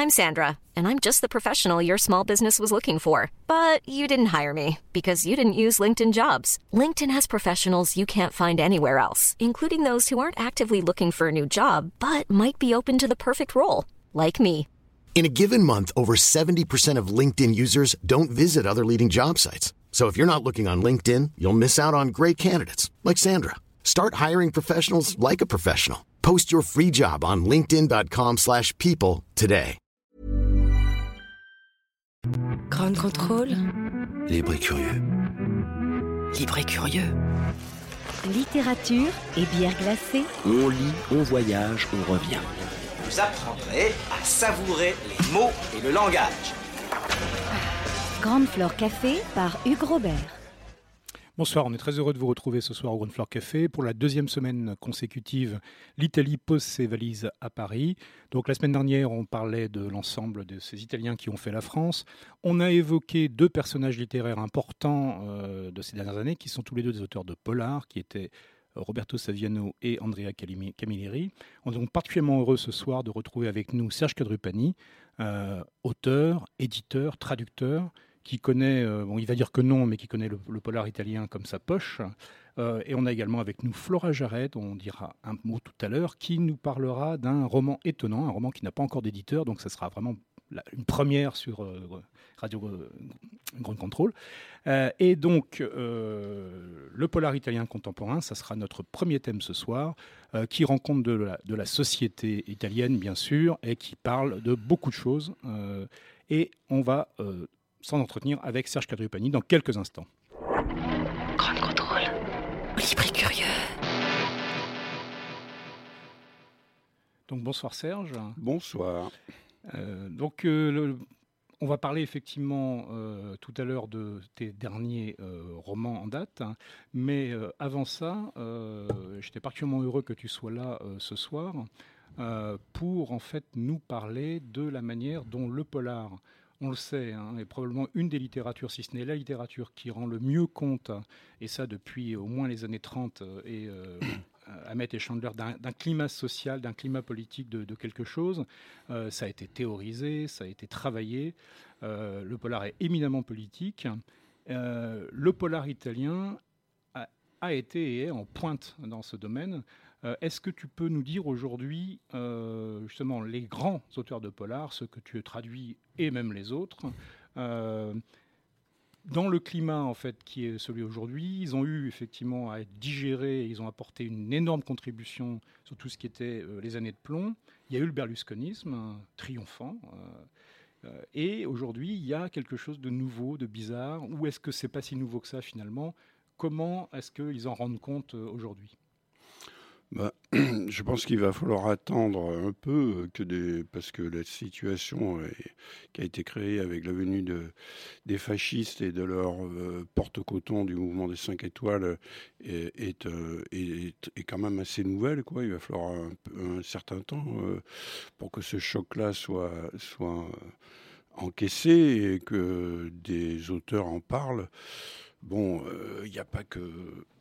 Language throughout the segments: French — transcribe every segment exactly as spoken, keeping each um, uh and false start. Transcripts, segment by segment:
I'm Sandra, and I'm just the professional your small business was looking for. But you didn't hire me because you didn't use LinkedIn Jobs. LinkedIn has professionals you can't find anywhere else, including those who aren't actively looking for a new job, but might be open to the perfect role, like me. In a given month, over seventy percent of LinkedIn users don't visit other leading job sites. So if you're not looking on LinkedIn, you'll miss out on great candidates like Sandra. Start hiring professionals like a professional. Post your free job on linkedin.com slash people today. Grand contrôle. Libre et curieux. Libre et curieux. Littérature et bière glacée. On lit, on voyage, on revient. Vous apprendrez à savourer les mots et le langage. Grande Flore Café par Hugues Robert. Bonsoir, on est très heureux de vous retrouver ce soir au Grande Flore Café. Pour la deuxième semaine consécutive, l'Italie pose ses valises à Paris. Donc la semaine dernière, on parlait de l'ensemble de ces Italiens qui ont fait la France. On a évoqué deux personnages littéraires importants euh, de ces dernières années, qui sont tous les deux des auteurs de polar, qui étaient Roberto Saviano et Andrea Camilleri. On est donc particulièrement heureux ce soir de retrouver avec nous Serge Cadrupani, euh, auteur, éditeur, traducteur, qui connaît, euh, bon, il va dire que non, mais qui connaît le, le polar italien comme sa poche. Euh, et on a également avec nous Flora Jared, on dira un mot tout à l'heure, qui nous parlera d'un roman étonnant, un roman qui n'a pas encore d'éditeur, donc ça sera vraiment la, une première sur euh, Radio euh, Grand Contrôle. Euh, et donc, euh, le polar italien contemporain, ça sera notre premier thème ce soir, euh, qui rend compte de la, de la société italienne, bien sûr, et qui parle de beaucoup de choses. Euh, et on va euh, s'en entretenir avec Serge Cadrupani dans quelques instants. Grand contrôle. Libre et curieux. Donc bonsoir Serge. Bonsoir. Euh, donc euh, le, on va parler effectivement euh, tout à l'heure de tes derniers euh, romans en date, hein, mais euh, avant ça, euh, j'étais particulièrement heureux que tu sois là euh, ce soir euh, pour en fait nous parler de la manière dont le polar, on le sait, hein, est probablement une des littératures, si ce n'est la littérature qui rend le mieux compte, et ça depuis au moins les années trente, et euh, Hamet et Chandler, d'un, d'un climat social, d'un climat politique de, de quelque chose. Euh, ça a été théorisé, ça a été travaillé. Euh, le polar est éminemment politique. Euh, le polar italien a, a été et est en pointe dans ce domaine. Euh, est-ce que tu peux nous dire aujourd'hui, euh, justement, les grands auteurs de polar, ceux que tu traduis et même les autres, euh, dans le climat en fait qui est celui aujourd'hui, ils ont eu effectivement à être digérés, ils ont apporté une énorme contribution sur tout ce qui était euh, les années de plomb. Il y a eu le berlusconisme, euh, triomphant, euh, euh, et aujourd'hui il y a quelque chose de nouveau, de bizarre. Ou est-ce que c'est pas si nouveau que ça finalement ? Comment est-ce qu'ils en rendent compte euh, aujourd'hui ? Bah, je pense qu'il va falloir attendre un peu que des, parce que la situation est, qui a été créée avec la venue de, des fascistes et de leur euh, porte-coton du mouvement des cinq étoiles est, est, euh, est, est quand même assez nouvelle, quoi. Il va falloir un, un certain temps euh, pour que ce choc-là soit, soit encaissé et que des auteurs en parlent. Bon, il euh, n'y a pas que...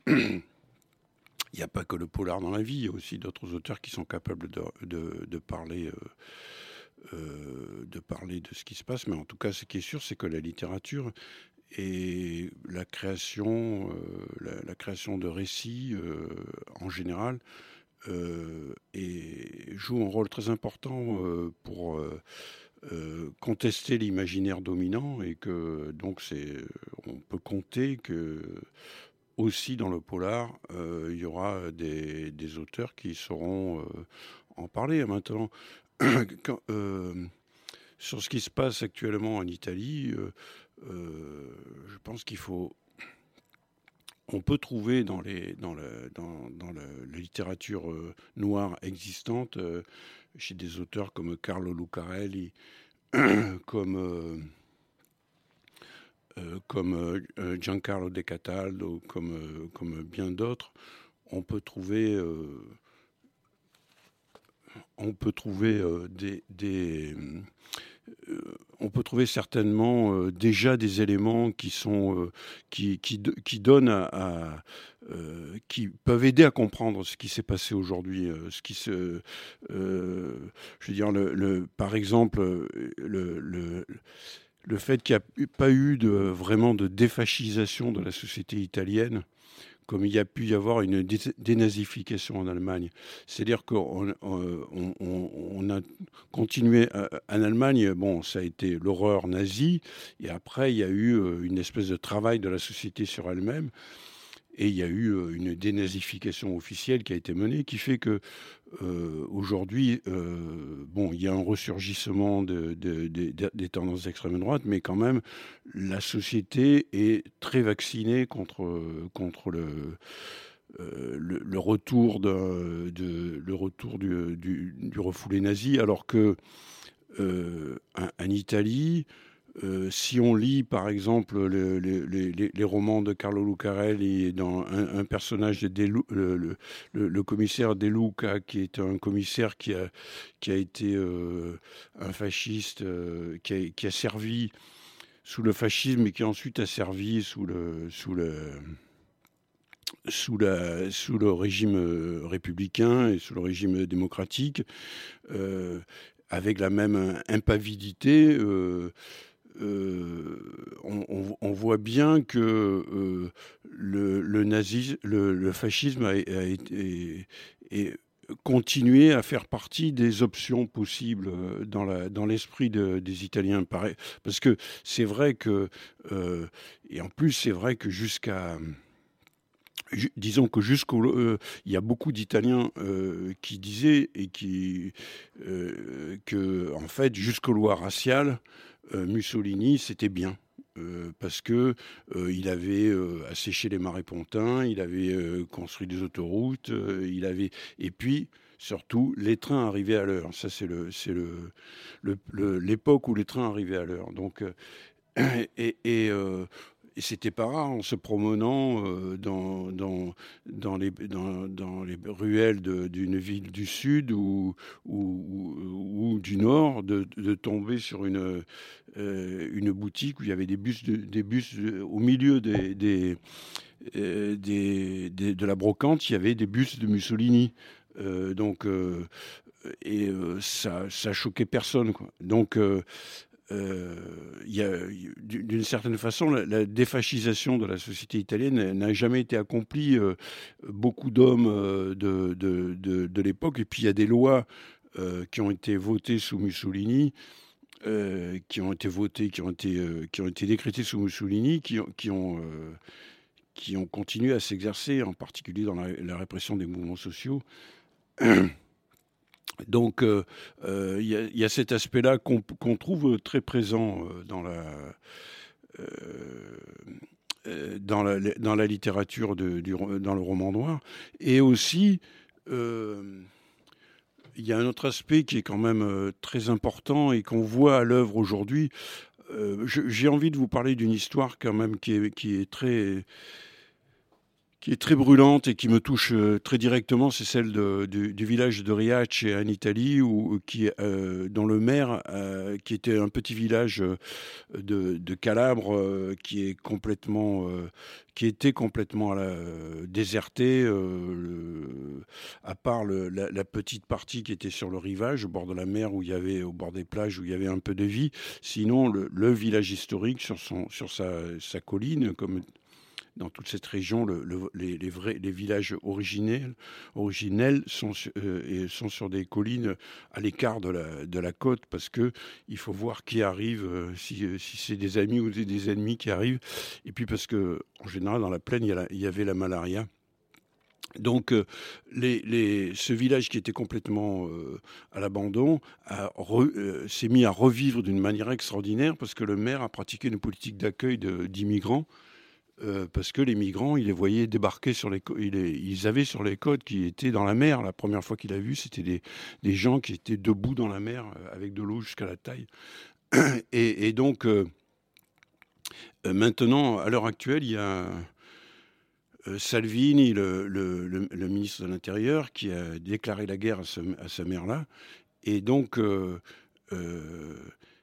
Il n'y a pas que le polar dans la vie, il y a aussi d'autres auteurs qui sont capables de, de, de, parler, euh, euh, de parler de ce qui se passe. Mais en tout cas, ce qui est sûr, c'est que la littérature et la création, euh, la, la création de récits, euh, en général, euh, et joue un rôle très important euh, pour euh, euh, contester l'imaginaire dominant. Et que donc, c'est, on peut compter que... Aussi, dans le polar, euh, il y aura des, des auteurs qui sauront euh, en parler. Maintenant, quand, euh, sur ce qui se passe actuellement en Italie, euh, euh, je pense qu'il faut... On peut trouver dans, les, dans, le, dans, dans le, la littérature euh, noire existante, euh, chez des auteurs comme Carlo Lucarelli, comme... Euh, Euh, comme euh, Giancarlo De Cataldo, comme, euh, comme bien d'autres, on peut trouver, euh, on peut trouver euh, des, des euh, on peut trouver certainement euh, déjà des éléments qui sont euh, qui, qui, qui donnent à, à euh, qui peuvent aider à comprendre ce qui s'est passé aujourd'hui, euh, ce qui se, euh, je veux dire, le, le, par exemple, le, le le fait qu'il n'y a pas eu de, vraiment de défascisation de la société italienne, comme il y a pu y avoir une dénazification en Allemagne. C'est-à-dire qu'on on, on, on a continué en Allemagne, bon, ça a été l'horreur nazie, et après il y a eu une espèce de travail de la société sur elle-même, et il y a eu une dénazification officielle qui a été menée, qui fait que euh, aujourd'hui, euh, bon, il y a un ressurgissement de, de, de, de, des tendances d'extrême droite, mais quand même, la société est très vaccinée contre, contre le, euh, le, le retour, de, de, le retour du, du, du refoulé nazi, alors que euh, en Italie, Euh, si on lit, par exemple, le, le, les, les romans de Carlo Lucarelli, dans un, un personnage de De Lu, le, le, le commissaire De Luca, qui est un commissaire qui a, qui a été euh, un fasciste, euh, qui, a, qui a servi sous le fascisme et qui ensuite a servi sous le, sous le, sous la, sous le régime républicain et sous le régime démocratique, euh, avec la même impavidité. Euh, Euh, on, on, on voit bien que euh, le, le nazisme, le, le fascisme a, a été et continué à faire partie des options possibles dans, la, dans l'esprit de, des Italiens. Parce que c'est vrai que, euh, et en plus c'est vrai que jusqu'à... Disons que jusqu'au, euh, il y a beaucoup d'Italiens euh, qui disaient et qui euh, que en fait jusqu'aux lois raciales, euh, Mussolini c'était bien euh, parce que euh, il avait euh, asséché les marais pontins, il avait euh, construit des autoroutes, euh, il avait et puis surtout les trains arrivaient à l'heure. Ça c'est le c'est le, le, le l'époque où les trains arrivaient à l'heure. Donc euh, et, et euh, Et c'était pas rare en se promenant euh, dans, dans, dans, les, dans, dans les ruelles de, d'une ville du sud ou, ou, ou, ou du nord, de, de tomber sur une, euh, une boutique où il y avait des bus, de, des bus de, au milieu des, des, euh, des, des, de la brocante, il y avait des bus de Mussolini. Euh, donc, euh, et euh, ça, ça choquait personne, quoi. Donc, euh, Euh, y a, d'une certaine façon, la, la défascisation de la société italienne n'a jamais été accomplie. Euh, beaucoup d'hommes euh, de, de, de, de l'époque, et puis il y a des lois euh, qui ont été votées sous Mussolini, euh, qui ont été votées, qui ont été, euh, qui ont été décrétées sous Mussolini, qui, qui ont euh, qui ont continué à s'exercer, en particulier dans la, la répression des mouvements sociaux. Donc, il euh, euh, y, y a cet aspect-là qu'on, qu'on trouve très présent euh, dans, la, euh, dans, la, dans la littérature, de, du, dans le roman noir. Et aussi, il euh, y a un autre aspect qui est quand même euh, très important et qu'on voit à l'œuvre aujourd'hui. Euh, je, j'ai envie de vous parler d'une histoire quand même qui est, qui est très... qui est très brûlante et qui me touche très directement, c'est celle de, du, du village de Riace en Italie, où, qui, euh, dont le maire, euh, qui était un petit village de, de Calabre, euh, qui est complètement, euh, qui était complètement euh, déserté, euh, le, à part le, la, la petite partie qui était sur le rivage, au bord de la mer, où il y avait, au bord des plages, où il y avait un peu de vie. Sinon, le, le village historique sur son, sur sa, sa colline, comme dans toute cette région, le, le, les, les, vrais, les villages originels, originels sont, euh, sont sur des collines à l'écart de la, de la côte, parce qu'il faut voir qui arrive, euh, si, si c'est des amis ou des, des ennemis qui arrivent. Et puis parce qu'en général, dans la plaine, il y, a la, il y avait la malaria. Donc, euh, les, les, ce village qui était complètement euh, à l'abandon a re, euh, s'est mis à revivre d'une manière extraordinaire, parce que le maire a pratiqué une politique d'accueil de, d'immigrants. Euh, parce que les migrants, ils les voyaient débarquer sur les, ils, les, ils avaient sur les côtes qui étaient dans la mer. La première fois qu'il a vu, c'était des, des gens qui étaient debout dans la mer avec de l'eau jusqu'à la taille. Et, et donc, euh, maintenant, à l'heure actuelle, il y a euh, Salvini, le, le, le, le ministre de l'Intérieur, qui a déclaré la guerre à, ce, à sa mère-là. Et donc, euh, euh, il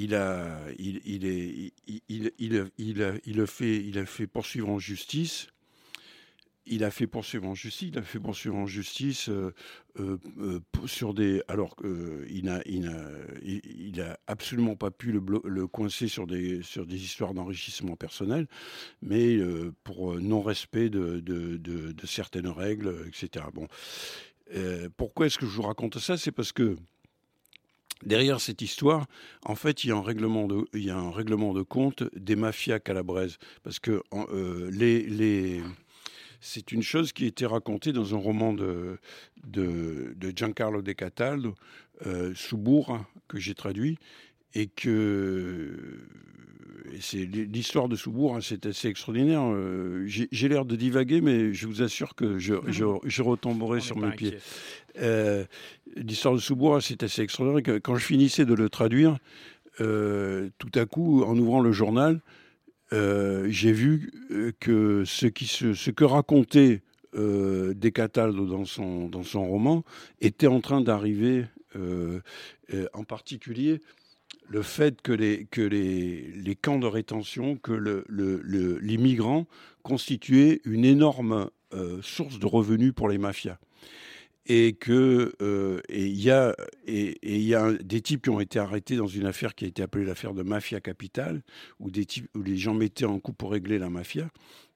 il a, il, il est, il, il, il, il, a, il a fait, il a fait poursuivre en justice. Il a fait poursuivre en justice. Il a fait poursuivre en justice euh, euh, euh, sur des. Alors qu'il n'a, il n'a, il, il a absolument pas pu le, blo- le coincer sur des sur des histoires d'enrichissement personnel, mais euh, pour non-respect de, de, de, de certaines règles, et cetera. Bon, euh, pourquoi est-ce que je vous raconte ça ? C'est parce que derrière cette histoire, en fait, il y a un règlement de, il y a un règlement de compte des mafias calabraises, parce que euh, les les c'est une chose qui a été racontée dans un roman de, de, de Giancarlo De Cataldo, euh, Suburra, que j'ai traduit, et que et c'est l'histoire de Suburra, c'est assez extraordinaire. Euh, j'ai, j'ai l'air de divaguer, mais je vous assure que je, je, je retomberai sur mes pieds. Euh, l'histoire de Suburra, c'est assez extraordinaire. Quand je finissais de le traduire, euh, tout à coup, en ouvrant le journal, Euh, j'ai vu que ce, qui se, ce que racontait euh, De Cataldo dans son, dans son roman était en train d'arriver, euh, euh, en particulier le fait que les, que les, les camps de rétention, que le, le, le, les migrants constituaient une énorme euh, source de revenus pour les mafias. Et que euh, et il y a et il y a un, des types qui ont été arrêtés dans une affaire qui a été appelée l'affaire de Mafia Capitale, où des types où les gens mettaient en coup pour régler la mafia,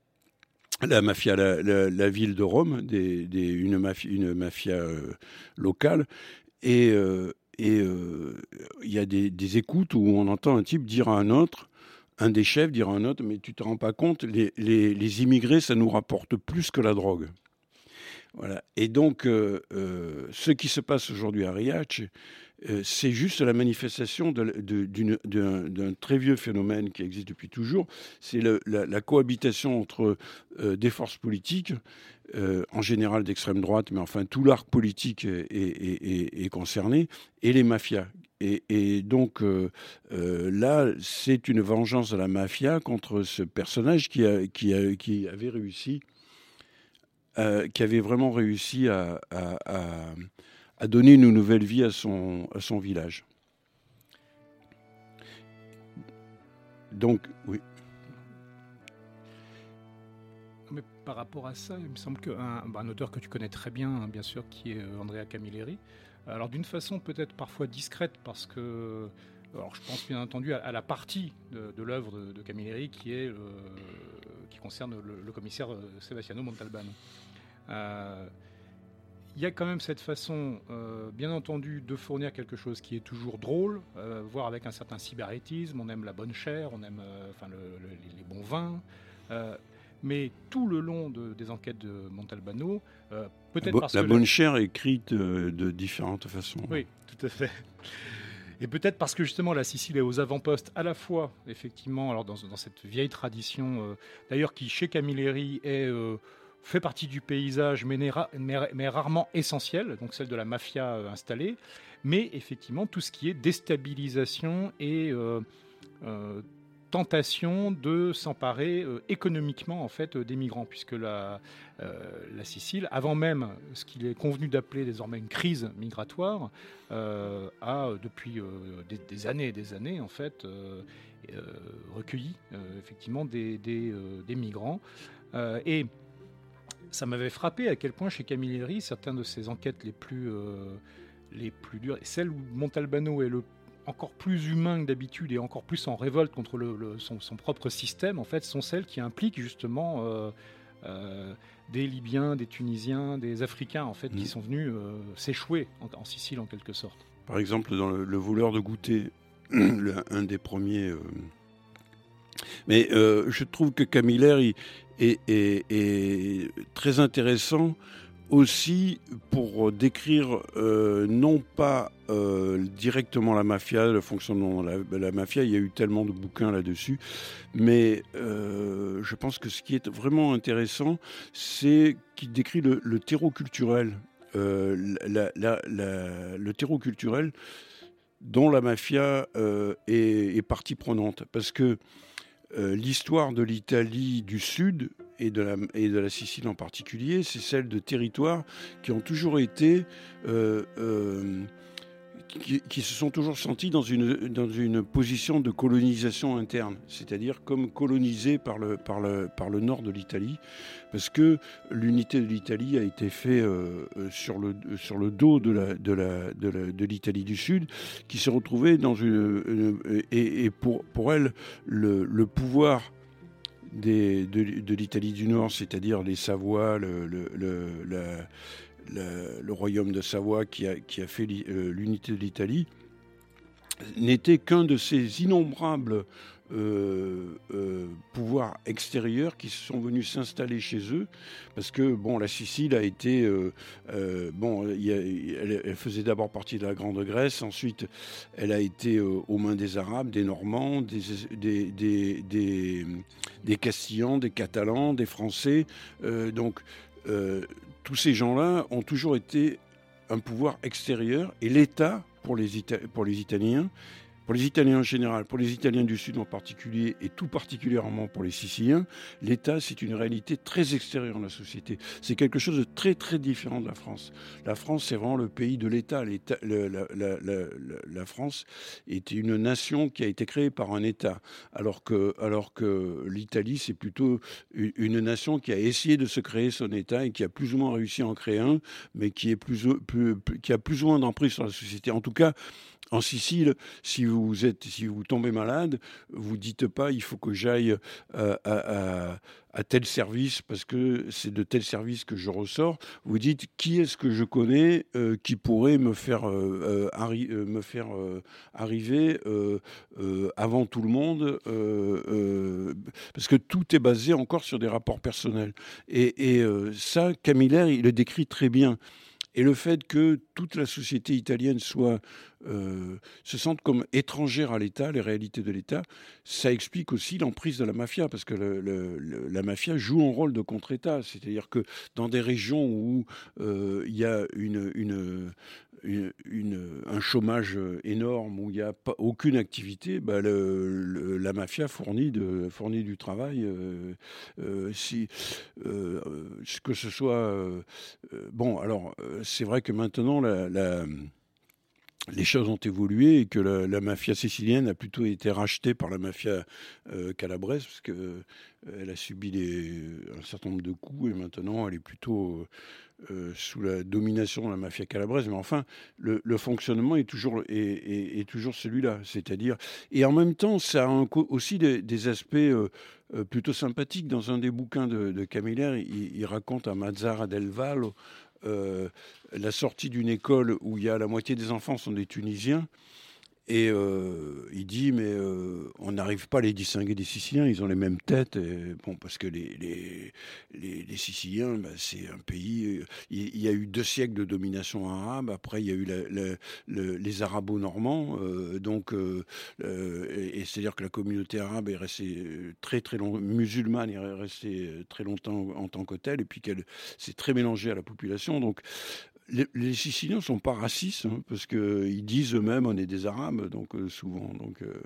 la mafia, la, la, la ville de Rome, des, des, une mafia, une mafia euh, locale, et euh, et euh, il y a des, des écoutes où on entend un type dire à un autre. Un des chefs dire à un autre, mais tu te rends pas compte, les, les, les immigrés, ça nous rapporte plus que la drogue. Voilà. Et donc, euh, euh, ce qui se passe aujourd'hui à Riace, euh, c'est juste la manifestation de, de, d'une, d'un, d'un très vieux phénomène qui existe depuis toujours. C'est le, la, la cohabitation entre euh, des forces politiques, euh, en général d'extrême droite, mais enfin tout l'arc politique est, est, est, est concerné, et les mafias. Et, et donc euh, euh, là, c'est une vengeance de la mafia contre ce personnage qui, a, qui, a, qui avait réussi... Euh, qui avait vraiment réussi à, à, à, à donner une nouvelle vie à son, à son village. Donc, oui. Mais par rapport à ça, il me semble qu'un bah, un auteur que tu connais très bien, hein, bien sûr, qui est Andrea Camilleri, alors d'une façon peut-être parfois discrète, parce que, alors je pense bien entendu à, à la partie de, de l'œuvre de, de Camilleri qui, est, euh, qui concerne le, le commissaire Sebastiano Montalbano. Il euh, y a quand même cette façon, euh, bien entendu, de fournir quelque chose qui est toujours drôle, euh, voire avec un certain sybaritisme. On aime la bonne chair, on aime euh, enfin, le, le, les bons vins. Euh, mais tout le long de, des enquêtes de Montalbano, euh, peut-être Bo- parce la que... La bonne chair est écrite de, de différentes façons. Oui, tout à fait. Et peut-être parce que justement la Sicile est aux avant-postes, à la fois, effectivement, alors dans, dans cette vieille tradition, euh, d'ailleurs qui chez Camilleri est... Euh, fait partie du paysage, mais, mais, mais rarement essentiel, donc celle de la mafia euh, installée, mais effectivement tout ce qui est déstabilisation et euh, euh, tentation de s'emparer euh, économiquement en fait des migrants, puisque la, euh, la Sicile, avant même ce qu'il est convenu d'appeler désormais une crise migratoire, euh, a depuis euh, des, des années et des années en fait euh, euh, recueilli euh, effectivement des, des, euh, des migrants euh, et ça m'avait frappé à quel point chez Camilleri, certaines de ses enquêtes les plus, euh, les plus dures, celle où Montalbano est le, encore plus humain que d'habitude et encore plus en révolte contre le, le, son, son propre système, en fait, sont celles qui impliquent justement euh, euh, des Libyens, des Tunisiens, des Africains, en fait, mmh. qui sont venus euh, s'échouer en, en Sicile, en quelque sorte. Par exemple, dans le, le voleur de goûter, le, un des premiers... Euh... Mais euh, je trouve que Camilleri est, est, est très intéressant aussi pour décrire euh, non pas euh, directement la mafia, le fonctionnement de la, la mafia, il y a eu tellement de bouquins là-dessus, mais euh, je pense que ce qui est vraiment intéressant, c'est qu'il décrit le, le terreau culturel, euh, la, la, la, le terreau culturel dont la mafia euh, est, est partie prenante, parce que Euh, l'histoire de l'Italie du Sud et de, la, et de la Sicile en particulier, c'est celle de territoires qui ont toujours été euh, euh, qui, qui se sont toujours sentis dans une, dans une position de colonisation interne, c'est-à-dire comme colonisés par le, par le, par le nord de l'Italie, parce que l'unité de l'Italie a été faite euh, sur, le, sur le dos de, la, de, la, de, la, de l'Italie du Sud, qui s'est retrouvée dans une... une et, et pour, pour elle, le, le pouvoir des, de, de l'Italie du Nord, c'est-à-dire les Savoies, le, le, le, la, la, le royaume de Savoie qui a, qui a fait l'unité de l'Italie, n'était qu'un de ces innombrables euh, euh, pouvoirs extérieurs qui se sont venus s'installer chez eux, parce que bon, la Sicile a été euh, euh, bon, y a, elle, elle faisait d'abord partie de la Grande Grèce, ensuite elle a été euh, aux mains des Arabes, des Normands, des, des, des, des, des Castillans, des Catalans, des Français, euh, donc euh, tous ces gens-là ont toujours été un pouvoir extérieur, et l'État, pour les, Ita- pour les Italiens, pour les Italiens en général, pour les Italiens du Sud en particulier, et tout particulièrement pour les Siciliens, l'État, c'est une réalité très extérieure dans la société. C'est quelque chose de très, très différent de la France. La France, c'est vraiment le pays de l'État. L'État le, la, la, la, la France est une nation qui a été créée par un État, alors que, alors que l'Italie, c'est plutôt une, une nation qui a essayé de se créer son État et qui a plus ou moins réussi à en créer un, mais qui, est plus, plus, qui a plus ou moins d'emprise sur la société. En tout cas, en Sicile, si vous êtes, si vous tombez malade, vous dites pas il faut que j'aille euh, à, à, à tel service parce que c'est de tel service que je ressors. Vous dites qui est-ce que je connais euh, qui pourrait me faire euh, arri- euh, me faire euh, arriver euh, euh, avant tout le monde, euh, euh, parce que tout est basé encore sur des rapports personnels. Et, et euh, ça, Camilleri, il le décrit très bien. Et le fait que toute la société italienne soit, euh, se sente comme étrangère à l'État, les réalités de l'État, ça explique aussi l'emprise de la mafia, parce que le, le, le, la mafia joue un rôle de contre-État. C'est-à-dire que dans des régions où euh, il y a une, une, une, une, un chômage énorme, où il n'y a pas, aucune activité, bah le, le, la mafia fournit, de, fournit du travail. Euh, euh, si, euh, que ce soit... Euh, bon, alors... C'est vrai que maintenant, la, la, les choses ont évolué et que la, la mafia sicilienne a plutôt été rachetée par la mafia euh, calabraise, parce qu'elle euh, a subi les, un certain nombre de coups et maintenant elle est plutôt euh, sous la domination de la mafia calabraise. Mais enfin, le, le fonctionnement est toujours, est, est, est toujours celui-là. C'est-à-dire, et en même temps, ça a un, aussi des, des aspects euh, plutôt sympathiques. Dans un des bouquins de, de Camilleri, il, il raconte à Mazara del Vallo Euh, la sortie d'une école où il y a la moitié des enfants sont des Tunisiens, et euh, il dit mais euh, on n'arrive pas à les distinguer des Siciliens, ils ont les mêmes têtes, et, bon, parce que les, les, les, les Siciliens, ben, c'est un pays, il, il y a eu deux siècles de domination arabe, après il y a eu la, la, la, les arabo-normands, euh, donc euh, et, et c'est-à-dire que la communauté arabe est restée très très longtemps, musulmane est restée très longtemps en tant que telle, et puis qu'elle s'est très mélangée à la population, donc Les, les Siciliens ne sont pas racistes, hein, parce qu'ils disent eux-mêmes on est des Arabes, donc euh, souvent. Donc, euh,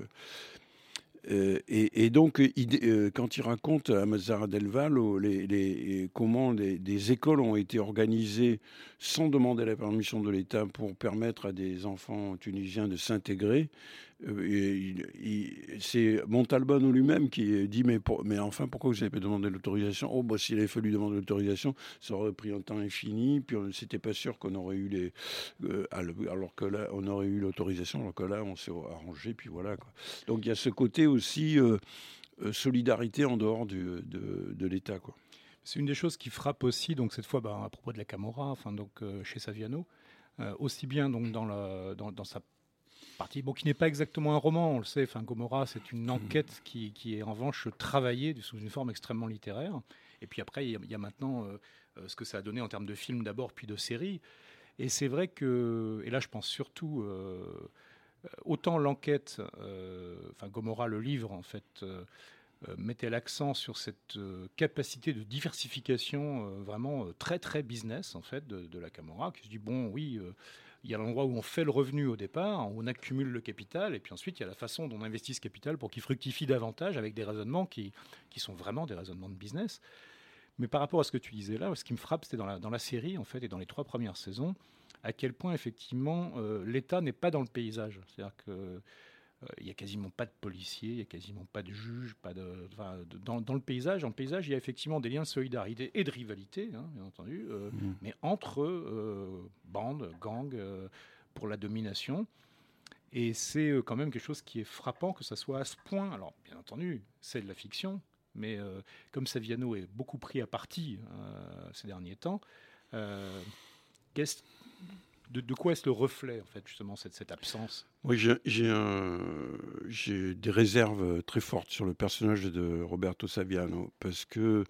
euh, et, et donc, il, euh, quand il raconte à Mazara del Vallo les, les, comment les, des écoles ont été organisées sans demander la permission de l'État pour permettre à des enfants tunisiens de s'intégrer, euh, il, il, c'est Montalbano lui-même qui dit mais, pour, mais enfin pourquoi vous n'avez pas demandé l'autorisation? Oh bah s'il avait fallu demander l'autorisation, ça aurait pris un temps infini, puis on n'était pas sûr qu'on aurait eu les euh, alors que là on aurait eu l'autorisation, alors que là on s'est arrangé, puis voilà quoi. Donc il y a ce côté aussi euh, euh, solidarité en dehors du, de, de l'État quoi. C'est une des choses qui frappe aussi, donc cette fois bah, à propos de la Camorra, enfin donc euh, chez Saviano, euh, aussi bien donc dans, la, dans, dans sa partie, bon, qui n'est pas exactement un roman, on le sait. Enfin, Gomorrah, c'est une enquête qui, qui est en revanche travaillée sous une forme extrêmement littéraire. Et puis après, il y a, il y a maintenant euh, ce que ça a donné en termes de films d'abord, puis de séries. Et c'est vrai que, et là, je pense surtout euh, autant l'enquête, euh, enfin Gomorrah, le livre en fait. Euh, Euh, mettait l'accent sur cette euh, capacité de diversification euh, vraiment euh, très très business en fait de, de la Camorra, qui se dit bon oui euh, il y a l'endroit où on fait le revenu au départ, on accumule le capital, et puis ensuite il y a la façon dont on investit ce capital pour qu'il fructifie davantage avec des raisonnements qui, qui sont vraiment des raisonnements de business. Mais par rapport à ce que tu disais là, ce qui me frappe, c'était dans la, dans la série en fait, et dans les trois premières saisons, à quel point effectivement euh, l'État n'est pas dans le paysage. C'est-à-dire que euh, il n'y a quasiment pas de policiers, il n'y a quasiment pas de juges, pas de, enfin, de, dans, dans le paysage. Dans le paysage, il y a effectivement des liens de solidarité et de rivalité, hein, bien entendu, euh, mmh. mais entre euh, bandes, gangs, euh, pour la domination. Et c'est quand même quelque chose qui est frappant que ça soit à ce point. Alors, bien entendu, c'est de la fiction, mais euh, comme Saviano est beaucoup pris à partie euh, ces derniers temps, euh, qu'est-ce, de, de quoi est-ce le reflet, en fait, justement, cette, cette absence ? Oui, j'ai, j'ai, un, j'ai des réserves très fortes sur le personnage de Roberto Saviano, parce que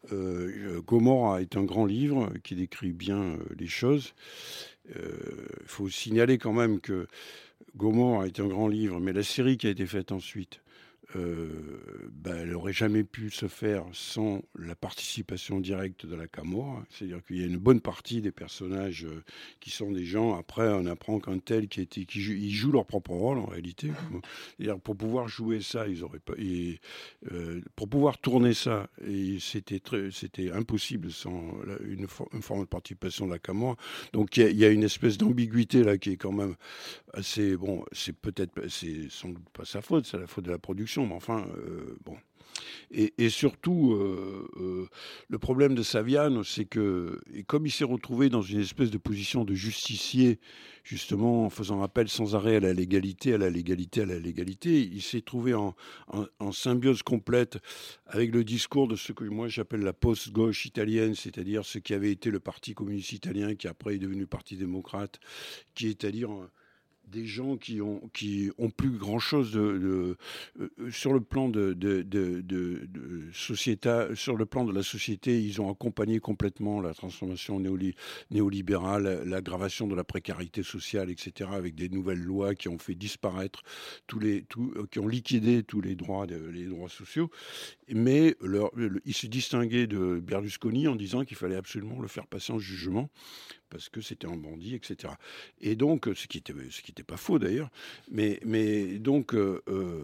euh, Gomorra est un grand livre qui décrit bien les choses. Il euh, faut signaler quand même que Gomorra est un grand livre, mais la série qui a été faite ensuite, euh, ben, elle n'aurait jamais pu se faire sans la participation directe de la Camorra. C'est-à-dire qu'il y a une bonne partie des personnages euh, qui sont des gens, après on apprend qu'un tel qui, était, qui joue, ils jouent leur propre rôle en réalité. C'est-à-dire pour pouvoir jouer ça, ils auraient pas, et, euh, pour pouvoir tourner ça, et c'était, très, c'était impossible sans la, une, for, une forme de participation de la Camorra. Donc il y, y a une espèce d'ambiguïté là qui est quand même assez, bon, c'est peut-être, c'est sans doute pas sa faute, c'est la faute de la production, mais enfin, euh, bon. Et, et surtout, euh, euh, le problème de Saviano, c'est que, et comme il s'est retrouvé dans une espèce de position de justicier, justement, en faisant appel sans arrêt à la légalité, à la légalité, à la légalité, il s'est trouvé en, en, en symbiose complète avec le discours de ce que moi j'appelle la post-gauche italienne, c'est-à-dire ce qui avait été le Parti communiste italien, qui après est devenu le Parti démocrate, qui est à dire des gens qui ont qui ont plus grand chose de, de euh, sur le plan de de, de, de de société, sur le plan de la société, ils ont accompagné complètement la transformation néoli, néolibérale, l'aggravation de la précarité sociale, et cetera, avec des nouvelles lois qui ont fait disparaître tous les tout, qui ont liquidé tous les droits les droits sociaux. Mais leur, le, ils se distinguaient de Berlusconi en disant qu'il fallait absolument le faire passer en jugement parce que c'était un bandit, et cetera. Et donc, ce qui était, ce qui n'était pas faux d'ailleurs, mais, mais donc, euh,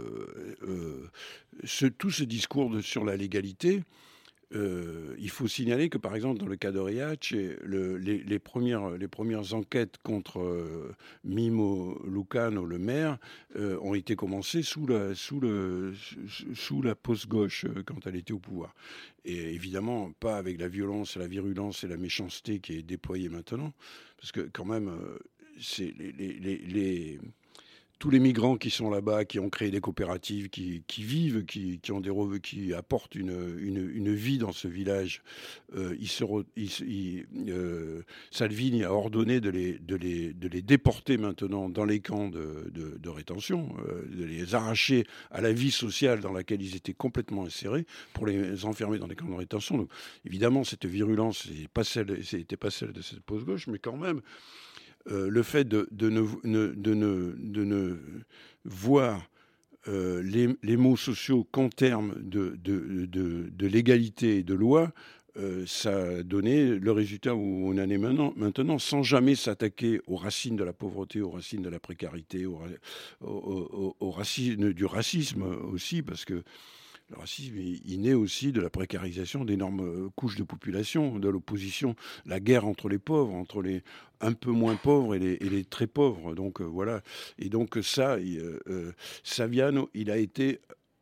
euh, ce, tout ce discours de, sur la légalité, euh, il faut signaler que, par exemple, dans le cas de Riace, le, les, les, premières, les premières enquêtes contre euh, Mimo Lucano, le maire, euh, ont été commencées sous la, sous le, sous la post-gauche, euh, quand elle était au pouvoir. Et évidemment, pas avec la violence, la virulence et la méchanceté qui est déployée maintenant, parce que quand même, euh, c'est les, les, les, les tous les migrants qui sont là-bas, qui ont créé des coopératives, qui, qui vivent, qui, qui, ont des, qui apportent une, une, une vie dans ce village, euh, il se re, il, il, euh, Salvini a ordonné de les, de, les, de les déporter maintenant dans les camps de, de, de rétention, euh, de les arracher à la vie sociale dans laquelle ils étaient complètement insérés pour les enfermer dans les camps de rétention. Donc, évidemment, cette virulence n'était pas celle, c'était pas celle de cette post-gauche, mais quand même, Euh, le fait de, de, ne, de, ne, de ne voir euh, les, les mots sociaux qu'en termes de, de, de, de légalité et de loi, euh, ça a donné le résultat où on en est maintenant, maintenant sans jamais s'attaquer aux racines de la pauvreté, aux racines de la précarité, aux, aux, aux, aux racines du racisme aussi, parce que le racisme, il naît aussi de la précarisation d'énormes couches de population, de l'opposition, la guerre entre les pauvres, entre les un peu moins pauvres et les, et les très pauvres. Donc euh, voilà. Et donc ça, il, euh, Saviano, il a été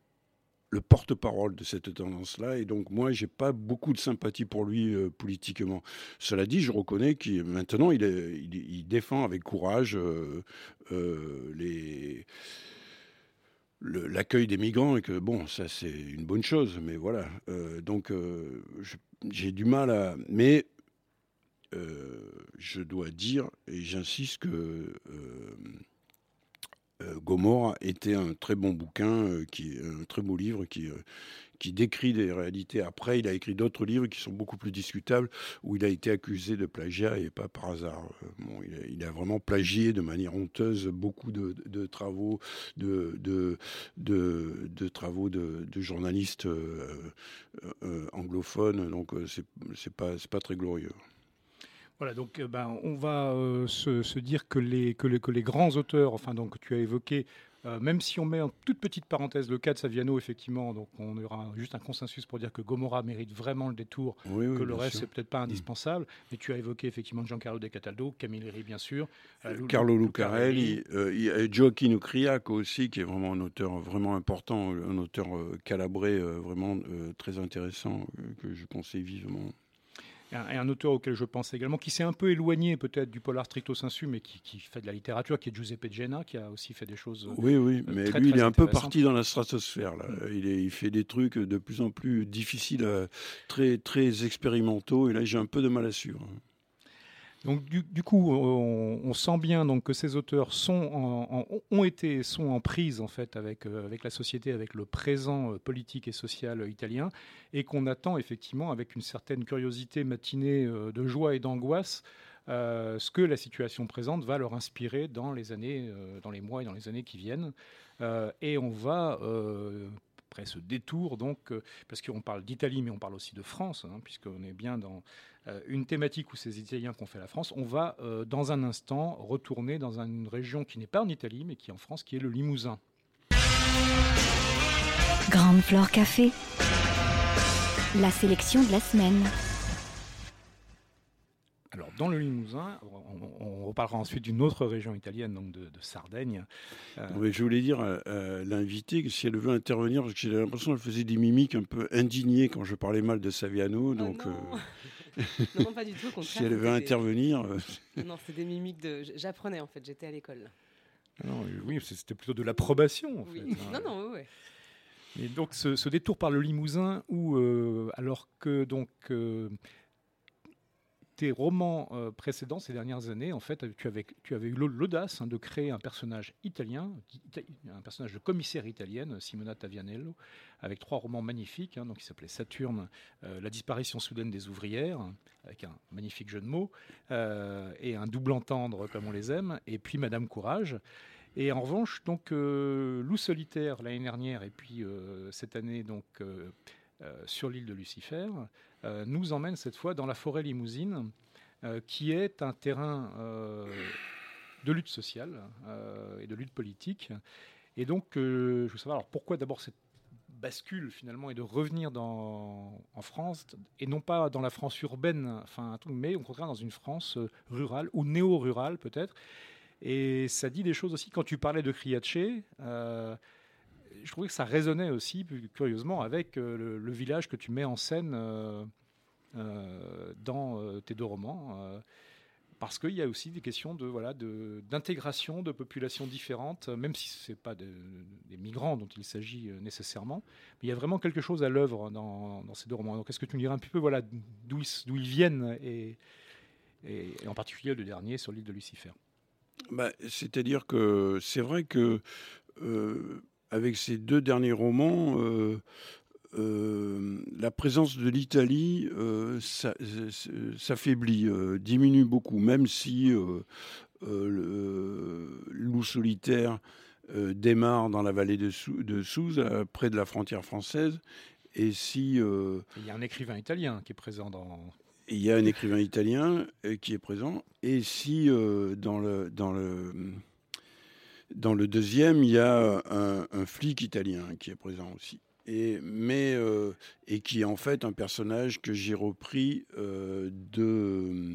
le porte-parole de cette tendance-là. Et donc moi, j'ai pas beaucoup de sympathie pour lui euh, politiquement. Cela dit, je reconnais qu'il maintenant, il, est, il, il défend avec courage euh, euh, les Le, l'accueil des migrants, et que bon, ça c'est une bonne chose, mais voilà. Euh, donc euh, je, j'ai du mal à... Mais euh, je dois dire, et j'insiste, que euh, euh, Gomorra était un très bon bouquin, euh, qui, un très beau livre qui... Euh, qui décrit des réalités. Après, il a écrit d'autres livres qui sont beaucoup plus discutables, où il a été accusé de plagiat, et pas par hasard. Bon, il, a, il a vraiment plagié de manière honteuse beaucoup de, de, de travaux, de, de, de, de travaux de, de journalistes euh, euh, anglophones. Donc, euh, c'est, c'est pas, c'est pas très glorieux. Voilà, donc ben, on va euh, se, se dire que les, que, les, que les grands auteurs, enfin donc tu as évoqué Euh, même si on met en toute petite parenthèse le cas de Saviano, effectivement, donc on aura juste un consensus pour dire que Gomorra mérite vraiment le détour, oui, oui, que le reste, sûr. c'est peut-être pas indispensable. Mmh. Mais tu as évoqué effectivement Giancarlo De Cataldo, Camilleri, bien sûr. Euh, Carlo Lucarelli, euh, il y a Gioacchino Criaco aussi, qui est vraiment un auteur vraiment important, un auteur euh, calabré euh, vraiment euh, très intéressant, euh, que je conseille vivement. Et un auteur auquel je pense également, qui s'est un peu éloigné peut-être du polar stricto sensu, mais qui, qui fait de la littérature, qui est Giuseppe Genna, qui a aussi fait des choses. Oui, oui, mais très, lui, très il est un peu parti dans la stratosphère. Là. Mmh. Il, est, il fait des trucs de plus en plus difficiles, très, très expérimentaux, et là, j'ai un peu de mal à suivre. Donc du, du coup, on, on sent bien donc que ces auteurs sont en, en, ont été sont en prise en fait avec euh, avec la société, avec le présent euh, politique et social euh, italien, et qu'on attend effectivement avec une certaine curiosité matinée euh, de joie et d'angoisse euh, ce que la situation présente va leur inspirer dans les années, euh, dans les mois et dans les années qui viennent, euh, et on va euh, après ce détour, donc, euh, parce qu'on parle d'Italie, mais on parle aussi de France, hein, puisqu'on est bien dans euh, une thématique où c'est les Italiens qui ont fait la France. On va, euh, dans un instant, retourner dans une région qui n'est pas en Italie, mais qui est en France, qui est le Limousin. Grande Flore Café, la sélection de la semaine. Alors, dans le Limousin, on, on reparlera ensuite d'une autre région italienne, donc de, de Sardaigne. Euh... Oui, je voulais dire à, à l'invité que si elle veut intervenir, parce que j'ai l'impression qu'elle faisait des mimiques un peu indignées quand je parlais mal de Saviano. Donc, oh non. Euh... non, non, pas du tout. Au contraire, si elle veut intervenir... Des... Non, c'est des mimiques de... J'apprenais, en fait, j'étais à l'école. Non, oui, c'était plutôt de l'approbation, en oui. fait. Non, non, oui, oui. Et donc, ce, ce détour par le Limousin, où, euh, alors que, donc... Euh, tes romans euh, précédents, ces dernières années, en fait, tu avais, tu avais eu l'audace hein, de créer un personnage italien, un personnage de commissaire italienne, Simona Tavianello, avec trois romans magnifiques, hein, donc qui s'appelaient Saturne, euh, La disparition soudaine des ouvrières, avec un magnifique jeu de mots, euh, et un double entendre comme on les aime, et puis Madame Courage. Et en revanche, donc euh, Loup solitaire l'année dernière, et puis euh, cette année, donc euh, euh, sur l'île de Lucifer, Euh, nous emmène cette fois dans la forêt limousine, euh, qui est un terrain euh, de lutte sociale euh, et de lutte politique. Et donc, euh, je veux savoir alors, pourquoi d'abord cette bascule finalement et de revenir dans, en France, et non pas dans la France urbaine, enfin, mais au contraire dans une France rurale ou néo-rurale peut-être. Et ça dit des choses aussi, quand tu parlais de Criace, euh, je trouvais que ça résonnait aussi, curieusement, avec euh, le, le village que tu mets en scène euh, euh, dans euh, tes deux romans. Euh, parce qu'il y a aussi des questions de, voilà, de, d'intégration de populations différentes, même si ce n'est pas de, des migrants dont il s'agit euh, nécessairement. Mais il y a vraiment quelque chose à l'œuvre dans, dans ces deux romans. Donc est-ce que tu nous dirais un petit peu voilà, d'où, ils, d'où ils viennent, et, et, et en particulier le dernier sur l'île de Lucifer? Bah, c'est-à-dire que c'est vrai que... Euh, avec ces deux derniers romans, euh, euh, la présence de l'Italie euh, ça, s'affaiblit, euh, diminue beaucoup, même si euh, euh, le Loup solitaire euh, démarre dans la vallée de, Sou- de Souze, euh, près de la frontière française. Et si... Euh, il y a un écrivain italien qui est présent dans... Il y a un écrivain italien euh, qui est présent. Et si euh, dans le... Dans le Dans le deuxième, il y a un, un flic italien qui est présent aussi, et, mais, euh, et qui est en fait un personnage que j'ai repris euh, de,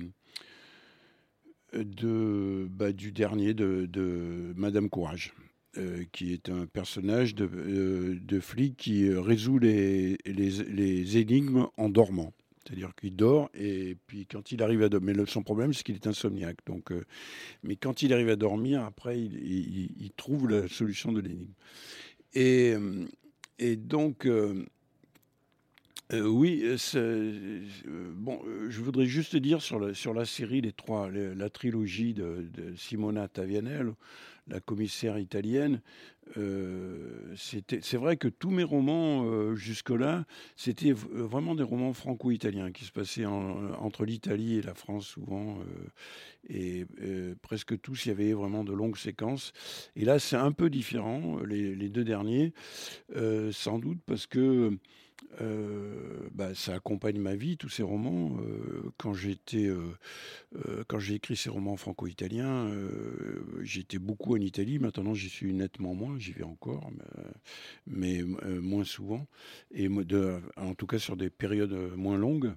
de, bah, du dernier de, de Madame Courage, euh, qui est un personnage de, euh, de flic qui résout les, les, les énigmes en dormant. C'est-à-dire qu'il dort, et puis quand il arrive à dormir... Mais son problème, c'est qu'il est insomniaque. Donc, euh, mais quand il arrive à dormir, après, il, il, il trouve la solution de l'énigme. Et, et donc, euh, euh, oui, euh, bon, je voudrais juste dire sur la, sur la série, les trois, la, la trilogie de, de Simona Tavianello, la commissaire italienne, euh, c'était, c'est vrai que tous mes romans euh, jusque-là, c'était v- vraiment des romans franco-italiens qui se passaient en, entre l'Italie et la France souvent. Euh, et euh, presque tous, il y avait vraiment de longues séquences. Et là, c'est un peu différent, les, les deux derniers, euh, sans doute parce que Euh, bah, ça accompagne ma vie, tous ces romans. Euh, quand j'étais, euh, euh, quand j'ai écrit ces romans franco-italiens, euh, j'étais beaucoup en Italie. Maintenant, j'y suis nettement moins. J'y vais encore, mais, mais euh, moins souvent. Et de, en tout cas sur des périodes moins longues.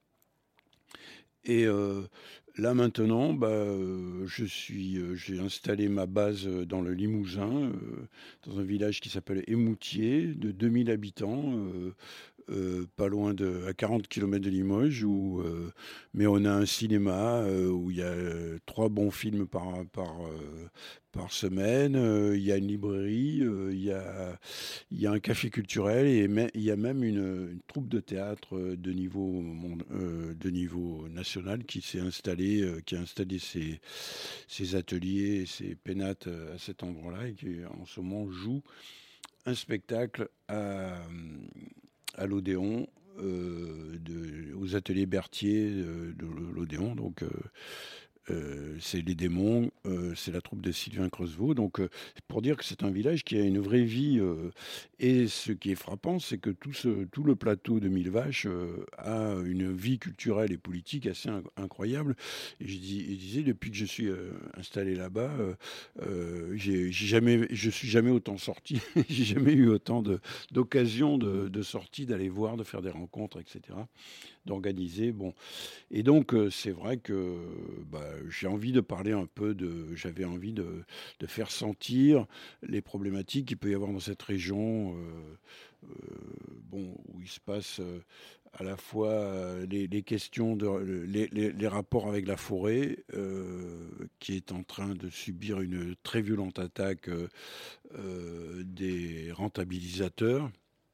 Et euh, là maintenant, bah, euh, je suis, euh, j'ai installé ma base dans le Limousin, euh, dans un village qui s'appelle Émoutier, de deux mille habitants. Euh, Euh, pas loin de à quarante kilomètres de Limoges, où, euh, mais on a un cinéma euh, où il y a euh, trois bons films par, par, euh, par semaine, euh, il y a une librairie, euh, il, y a, il y a un café culturel et me- il y a même une, une troupe de théâtre euh, de niveau, monde- euh, de niveau national qui s'est installée, euh, qui a installé ses, ses ateliers et ses pénates euh, à cet endroit-là et qui en ce moment joue un spectacle à à l'Odéon, euh, de, aux ateliers Berthier euh, de l'Odéon. Donc, euh, euh, c'est les démons, euh, c'est la troupe de Sylvain Creusevaux. Donc, euh, pour dire que c'est un village qui a une vraie vie. Euh, et ce qui est frappant, c'est que tout, ce, tout le plateau de Mille Vaches euh, a une vie culturelle et politique assez inc- incroyable. Et je, dis, je disais, depuis que je suis euh, installé là-bas, euh, euh, j'ai, j'ai jamais, je suis jamais autant sorti. J'ai jamais eu autant de, d'occasions de, de sortie, d'aller voir, de faire des rencontres, et cetera, d'organiser. Bon. Et donc, euh, c'est vrai que bah, j'ai envie de parler un peu de. J'avais envie de, de faire sentir les problématiques qu'il peut y avoir dans cette région, euh, euh, bon, où il se passe euh, à la fois euh, les, les questions, de, les, les, les rapports avec la forêt, euh, qui est en train de subir une très violente attaque euh, euh, des rentabilisateurs.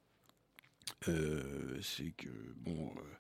Euh, c'est que, bon. Euh,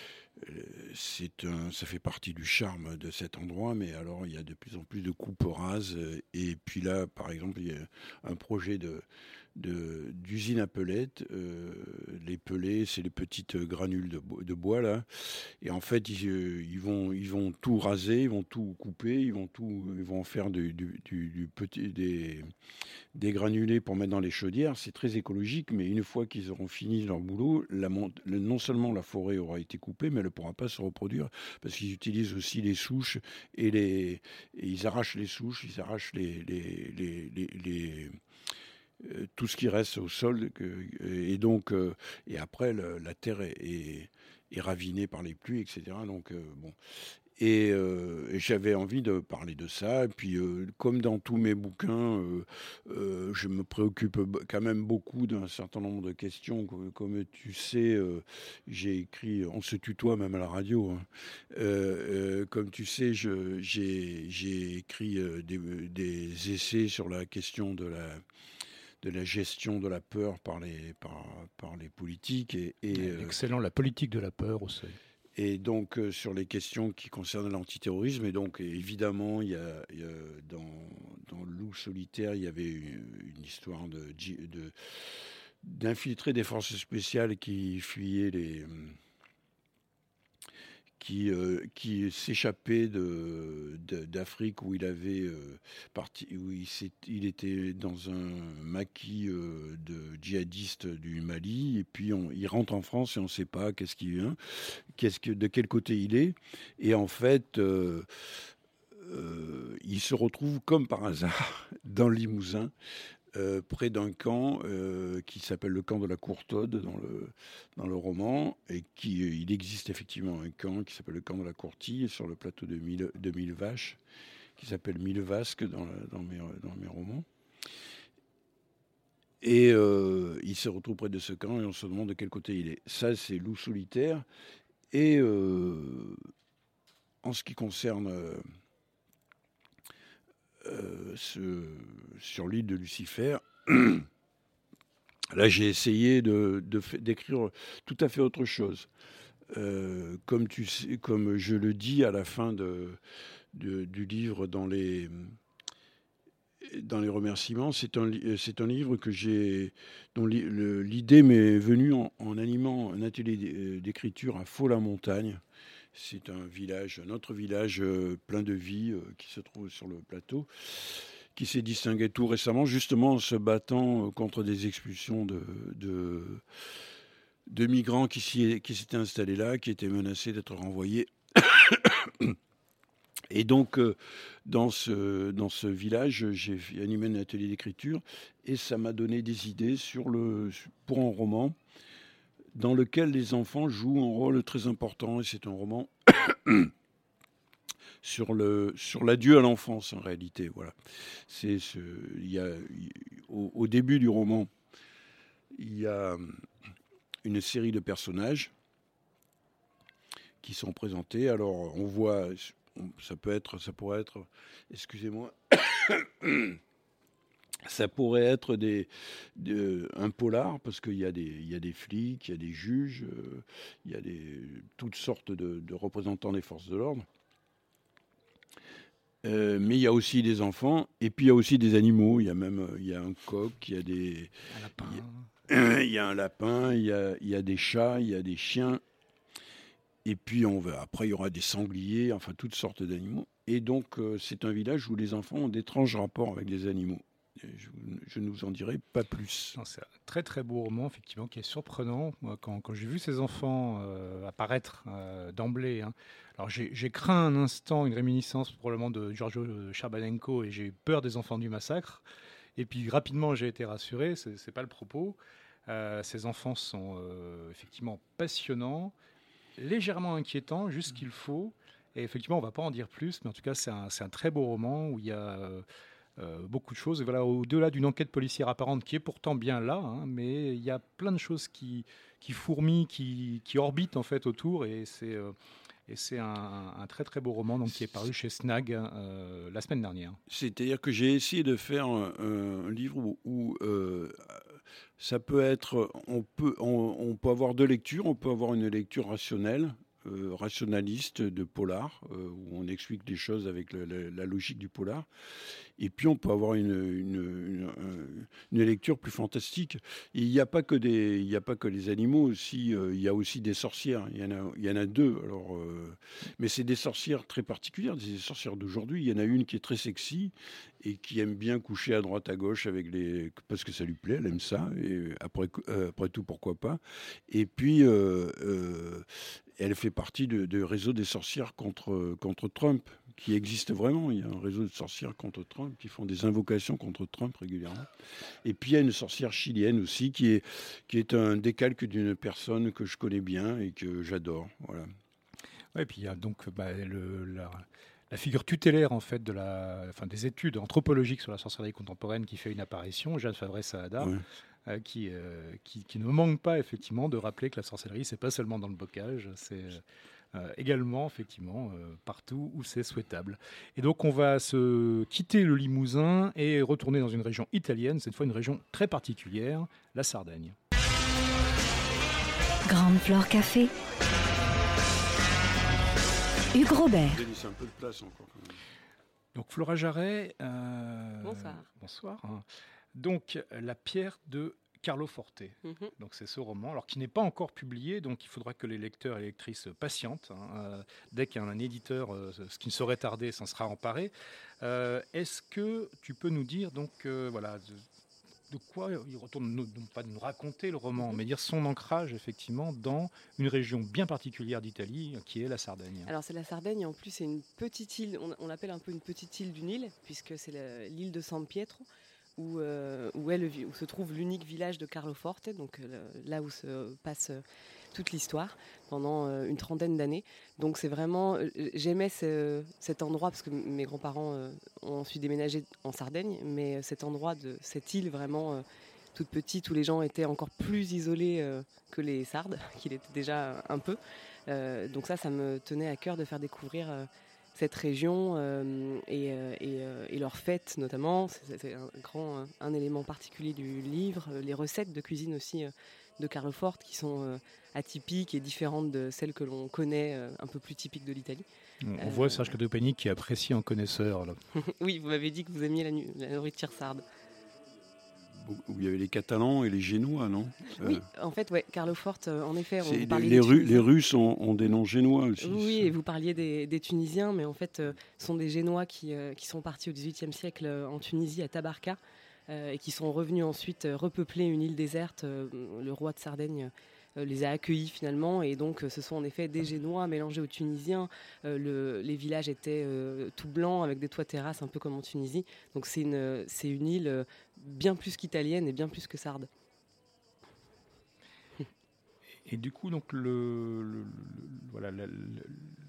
C'est un, ça fait partie du charme de cet endroit, mais alors il y a de plus en plus de coupes rases. Et puis là, par exemple, il y a un projet de, de, d'usine à pellets. Euh, les pellets, c'est les petites granules de, bo- de bois là. Et en fait, ils, euh, ils vont, ils vont tout raser, ils vont tout couper, ils vont tout, ils vont en faire du, du, du, du petit, des, des granulés pour mettre dans les chaudières. C'est très écologique, mais une fois qu'ils auront fini leur boulot, la, le, non seulement la forêt aura été coupée, mais elle ne pourra pas se reproduire parce qu'ils utilisent aussi les souches et, les, et ils arrachent les souches, ils arrachent les, les, les, les, les euh, tout ce qui reste au sol. Que, et donc, euh, et après, le, la terre est, est, est ravinée par les pluies, et cetera. Donc, euh, bon. Et, euh, et j'avais envie de parler de ça. Et puis, euh, comme dans tous mes bouquins, euh, euh, je me préoccupe quand même beaucoup d'un certain nombre de questions. Comme, comme tu sais, euh, j'ai écrit, on se tutoie même à la radio. Hein. Euh, euh, comme tu sais, je, j'ai, j'ai écrit euh, des, des essais sur la question de la de la gestion de la peur par les, par, par les politiques. Et, et, euh, Excellent, la politique de la peur aussi. Et donc, euh, sur les questions qui concernent l'antiterrorisme. Et donc, évidemment, il y a, il y a dans, dans Le Loup solitaire, il y avait une, une histoire de, de, d'infiltrer des forces spéciales qui fuyaient les... qui, euh, qui s'échappait de, de, d'Afrique où il avait euh, parti, où il, il était dans un maquis euh, de djihadistes du Mali, et puis on, il rentre en France et on ne sait pas qu'est-ce qui vient, qu'est-ce que, de quel côté il est, et en fait euh, euh, il se retrouve comme par hasard dans le Limousin. Euh, près d'un camp euh, qui s'appelle le camp de la Courtaude dans le, dans le roman, et qui, euh, il existe effectivement un camp qui s'appelle le camp de la Courtille sur le plateau de Mille, de Mille Vaches, qui s'appelle Mille Vasques dans, la, dans, mes, dans mes romans. Et euh, il se retrouve près de ce camp et on se demande de quel côté il est. Ça, c'est Loup solitaire. Et euh, en ce qui concerne... Euh, Euh, ce, sur l'île de Lucifer, là j'ai essayé de, de fait, d'écrire tout à fait autre chose. Euh, comme, tu sais, comme je le dis à la fin de, de, du livre dans les, dans les remerciements, c'est un, c'est un livre que j'ai, dont l'idée m'est venue en, en animant un atelier d'écriture à Faux-la-Montagne. C'est un village, un autre village euh, plein de vie euh, qui se trouve sur le plateau, qui s'est distingué tout récemment, justement en se battant euh, contre des expulsions de, de, de migrants qui, s'y, qui s'étaient installés là, qui étaient menacés d'être renvoyés. Et donc, euh, dans, ce, dans ce village, j'ai animé un atelier d'écriture et ça m'a donné des idées sur le, pour un roman dans lequel les enfants jouent un rôle très important. Et c'est un roman sur, le, sur l'adieu à l'enfance, en réalité. Voilà. C'est ce, il y a, au, au début du roman, il y a une série de personnages qui sont présentés. Alors, on voit... Ça peut être, ça pourrait être, excusez-moi, ça pourrait être des, de, un polar parce qu'il y a des, il y a des flics, il y a des juges, euh, il y a des, toutes sortes de, de représentants des forces de l'ordre. Euh, mais il y a aussi des enfants et puis il y a aussi des animaux. Il y a même, il y a un coq, il y a des, un lapin. Il y a, il y a un lapin, il y a, il y a des chats, il y a des chiens. Et puis on va, après, il y aura des sangliers, enfin toutes sortes d'animaux. Et donc, euh, c'est un village où les enfants ont d'étranges rapports avec les animaux. Et je, je ne vous en dirai pas plus. Non, c'est un très très beau roman, effectivement, qui est surprenant. Moi, quand, quand j'ai vu ces enfants euh, apparaître euh, d'emblée, hein, alors j'ai, j'ai craint un instant une réminiscence probablement de Giorgio Charbanenko et j'ai eu peur des enfants du massacre. Et puis rapidement, j'ai été rassuré, c'est, c'est pas le propos. Euh, ces enfants sont euh, effectivement passionnants, légèrement inquiétant, juste ce qu'il faut. Et effectivement, on ne va pas en dire plus, mais en tout cas, c'est un, c'est un très beau roman où il y a euh, euh, beaucoup de choses. Et voilà, au-delà d'une enquête policière apparente qui est pourtant bien là, hein, mais il y a plein de choses qui, qui fourmillent, qui, qui orbitent en fait autour. Et c'est, euh, et c'est un, un très très beau roman donc, qui est paru chez Snag euh, la semaine dernière. C'est-à-dire que j'ai essayé de faire un, un livre où... où euh, ça peut être, on peut, on, on peut avoir deux lectures. On peut avoir une lecture rationnelle, euh, rationaliste de polar, euh, où on explique des choses avec le, la, la logique du polar. Et puis on peut avoir une, une, une, une lecture plus fantastique. Et il n'y a pas que des, il n'y a pas que les animaux aussi. Euh, il y a aussi des sorcières. Il y en a, il y en a deux. Alors, euh, mais c'est des sorcières très particulières. Des sorcières d'aujourd'hui. Il y en a une qui est très sexy et qui aime bien coucher à droite à gauche avec les, parce que ça lui plaît. Elle aime ça. Et après, euh, après tout, pourquoi pas. Et puis euh, euh, elle fait partie de, de réseau des sorcières contre contre Trump, qui existe vraiment. Il y a un réseau de sorcières contre Trump qui font des invocations contre Trump régulièrement. Et puis il y a une sorcière chilienne aussi qui est, qui est un décalque d'une personne que je connais bien et que j'adore. Voilà. Ouais, et puis il y a donc bah, le, la, la figure tutélaire en fait de la, enfin, des études anthropologiques sur la sorcellerie contemporaine qui fait une apparition, Jeanne Favret-Saada. Ouais. Euh, qui, euh, qui, qui ne manque pas effectivement de rappeler que la sorcellerie, c'est pas seulement dans le bocage, c'est euh, également effectivement euh, partout où c'est souhaitable. Et donc on va se quitter le Limousin et retourner dans une région italienne, cette fois une région très particulière, la Sardaigne. Grande Flore Café. Hugues Robert. C'est un peu de place encore. Quand même. Donc Flora Jarret. Euh, bonsoir. Bonsoir. Hein. Donc, La pierre de Carlo Forte. Mm-hmm. Donc, c'est ce roman, alors qui n'est pas encore publié, donc il faudra que les lecteurs et les lectrices patientent. Hein. Euh, dès qu'il y a un éditeur, euh, ce qui ne saurait tarder, s'en sera emparé. Euh, est-ce que tu peux nous dire, donc, euh, voilà, de, de quoi il retourne, non pas de nous raconter le roman, mm-hmm. mais dire son ancrage, effectivement, dans une région bien particulière d'Italie, qui est la Sardaigne. Alors, c'est la Sardaigne, en plus, c'est une petite île, on, on l'appelle un peu une petite île d'une île, puisque c'est la, l'île de San Pietro. Où, euh, où, est le, où se trouve l'unique village de Carlo Forte, donc euh, là où se passe euh, toute l'histoire pendant euh, une trentaine d'années. Donc c'est vraiment, euh, j'aimais ce, cet endroit parce que mes grands-parents euh, ont ensuite déménagé en Sardaigne, mais cet endroit de cette île vraiment euh, toute petite où les gens étaient encore plus isolés euh, que les Sardes, qu'il était déjà un peu. Euh, donc ça, ça me tenait à cœur de faire découvrir euh, cette région euh, et, euh, et, euh, et leurs fêtes notamment. C'est, c'est un grand un, un élément particulier du livre. Les recettes de cuisine aussi euh, de Carlo Forte qui sont euh, atypiques et différentes de celles que l'on connaît, euh, un peu plus typiques de l'Italie. On euh, voit Serge Cadopani qui apprécie en connaisseur. Là. Oui, vous m'avez dit que vous aimiez la, nu- la nourriture sarde. Où il y avait les Catalans et les Génois, non ? Oui, euh, en fait, ouais, Carlo Forte, euh, en effet, on parlait les, Ru- les Russes ont, ont des noms génois aussi. Oui, et vous parliez des, des Tunisiens, mais en fait, euh, ce sont des Génois qui, euh, qui sont partis au dix-huitième siècle euh, en Tunisie, à Tabarka, euh, et qui sont revenus ensuite euh, repeupler une île déserte. Euh, le roi de Sardaigne euh, les a accueillis finalement. Et donc, euh, ce sont en effet des Génois mélangés aux Tunisiens. Euh, le, les villages étaient euh, tout blancs avec des toits terrasses, un peu comme en Tunisie. Donc, c'est une, c'est une île euh, bien plus qu'italienne et bien plus que sarde. Et du coup, donc le, le, le voilà, le, le,